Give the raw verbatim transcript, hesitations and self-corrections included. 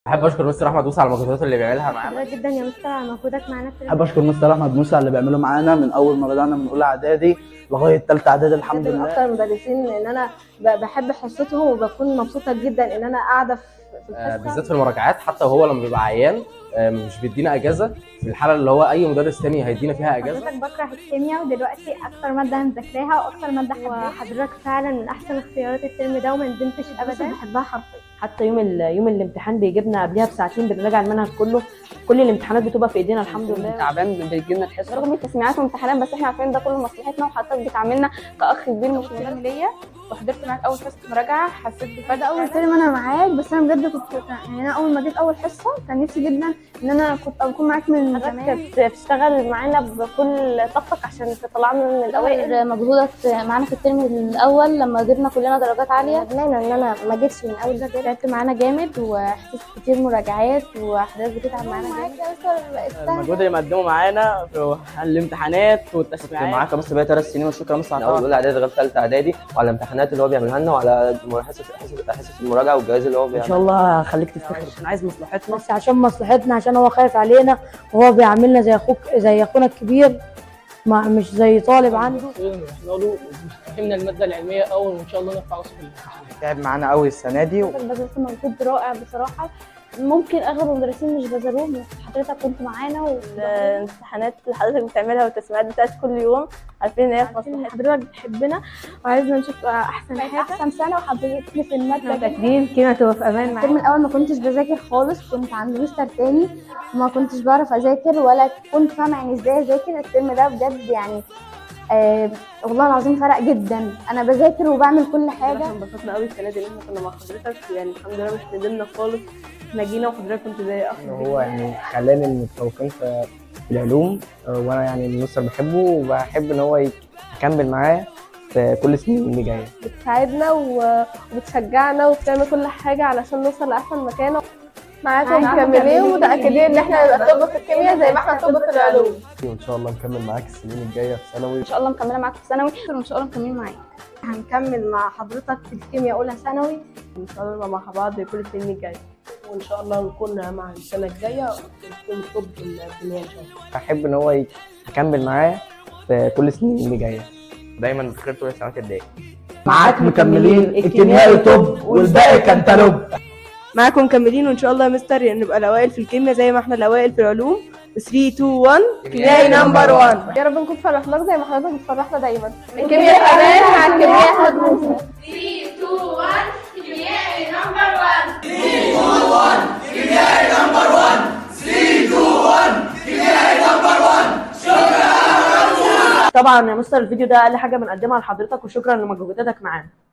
بحب اشكر مستر احمد موسى على المجهودات اللي بيعملها معانا. شكرا جدا يا مستر على مجهودك معانا. بحب اشكر مستر احمد موسى على اللي بيعمله معانا من اول ما بدانا من اولى اعدادي لغايه ثالثه اعدادي الحمد لله. من اكتر المدرسين ان انا بحب حصتهم وبكون مبسوطه جدا ان انا قاعده في آه بالذات في المراجعات، حتى وهو لما بيبقى عيان آه مش بيدينا اجازه في الحاله اللي هو اي مدرس تاني هيدينا فيها اجازه. حضرتك بكره الكيمياء ودلوقتي اكتر ماده مذاكراها واكتر ماده حبيتها. وحضرتك فعلا من احسن اختيارات الترم ده وما ندمتش ابدا، بحبها حرفيا. حتى يوم يوم الامتحان بيجيبنا قبلها بساعتين بنراجع المنهج كله، كل الامتحانات بتبقى في ايدينا الحمد لله. تعبان بيجي لنا الحصه رغم التسميعات والامتحانات، بس احنا عارفين ده كله لمصلحتنا، وحضرتك بتعاملنا كاخ كبير مش مدرس ليا. وحضرت معاك اول حصه مراجعه حسيت بفرق. اول ترم انا معاك، بس انا بجد كنت يعني انا اول ما جيت اول حصه كان نفسي جدا ان انا كنت اكون معاك من زمان. كنت بتشتغل معانا بكل طاقتك عشان تطلعنا من الاوائل. مجهودك معانا في الترم الاول لما جبنا كلنا درجات عاليه. ندمانه ان انا ما جيتش من اول ده. تعبت معانا جامد وحسيت كتير مراجعات وحضرتك بتتعب معانا جامد. المجهود اللي مقدمه معانا في الامتحانات والتسميعات. كنت معاك مستر بقى ثلاث سنين وشكرا مستر من اول اولى اعدادي لغايه ثالثه اعدادي، وعلى الامتحانات اللي هو بيعملها لنا وعلى حصص حصص المراجعه والجوائز اللي هو بيعملها. ان شاء الله هخليك تفتخر عشان عايز مصلحتنا، بس عشان مصلحتنا، عشان هو خايف علينا وهو بيعاملنا زي اخوك زي اخونا الكبير، ما مش زي طالب عنده. فهمنا الماده العلميه اول، وان شاء الله نرفع راسه في الامتحان. تعب معانا قوي السنه دي. بذلت مجهود رائع بصراحه، ممكن اغلب المدرسين مش بذلوهم. حضرتك كنت معانا، والامتحانات اللي حضرتك بتعملها والتسميعات بتاعت كل يوم عارفين ان هي في مصلحتنا. حضرتك بتحبنا وعايزنا نشوف احسن حاجه، احسن سنه، وحبيتني في الماده. متاكدين كده تبقى في امان معانا. الترم الاول ما كنتش بذاكر خالص، كنت عند مستر تاني وما كنتش بعرف اذاكر ولا كنت فاهمه يعني ازاي اذاكر. الترم ده بجد يعني آه والله العظيم فرق جدا، انا بذاكر وبعمل كل حاجه. احنا انبسطنا قوي السنه دي ان احنا كنا مع حضرتك، يعني الحمد لله مش ندمنا خالص. احنا جينا وحضرتك كنت زي اخ. هو يعني خلاني متفوقين في العلوم، وانا يعني المستر بحبه وبحب ان هو يكمل معاه في كل السنين اللي جايه. بتساعدنا وبتشجعنا وبتعمل كل حاجه علشان نوصل لاحسن مكان. معاكم مكملين ومتاكدين ان احنا نبقى طب في الكيمياء زي ما احنا طب في العلوم. وان شاء الله نكمل معاك السنين الجايه في ثانوي. ان شاء الله مكمله معاك في ثانوي، وان شاء الله مكملين معاك. هنكمل مع حضرتك في الكيمياء اولى ثانوي، ان شاء الله مع بعض كل السنين الجايه، وان شاء الله نكون مع السنه الجايه ونكون طب في الكيمياء ان شاء الله. بحب ان هو يكمل معاه في كل السنين اللي جايه. دايما بخير طول السنوات الجايه. معاك مكملين الكيميائي توب والباقي كانتالوب. معاكم مكملين، وان شاء الله يا مستر نبقى الاوائل في الكيمياء زي ما احنا الاوائل في العلوم. ثلاثة اتنين واحد كيميائي نمبر واحد. يا رب نكون فرحناك زي ما حضرتك بتفرحنا دايما. الكيمياء في امان مع الكيميائي احمد موسى. ثلاثة اتنين واحد كيميائي نمبر واحد. ثلاثة اتنين واحد كيميائي نمبر واحد. ثلاثة اتنين واحد كيميائي نمبر واحد. شكرا. طبعا يا مستر الفيديو ده اقل حاجه بنقدمها لحضرتك، وشكرا لمجهوداتك معانا.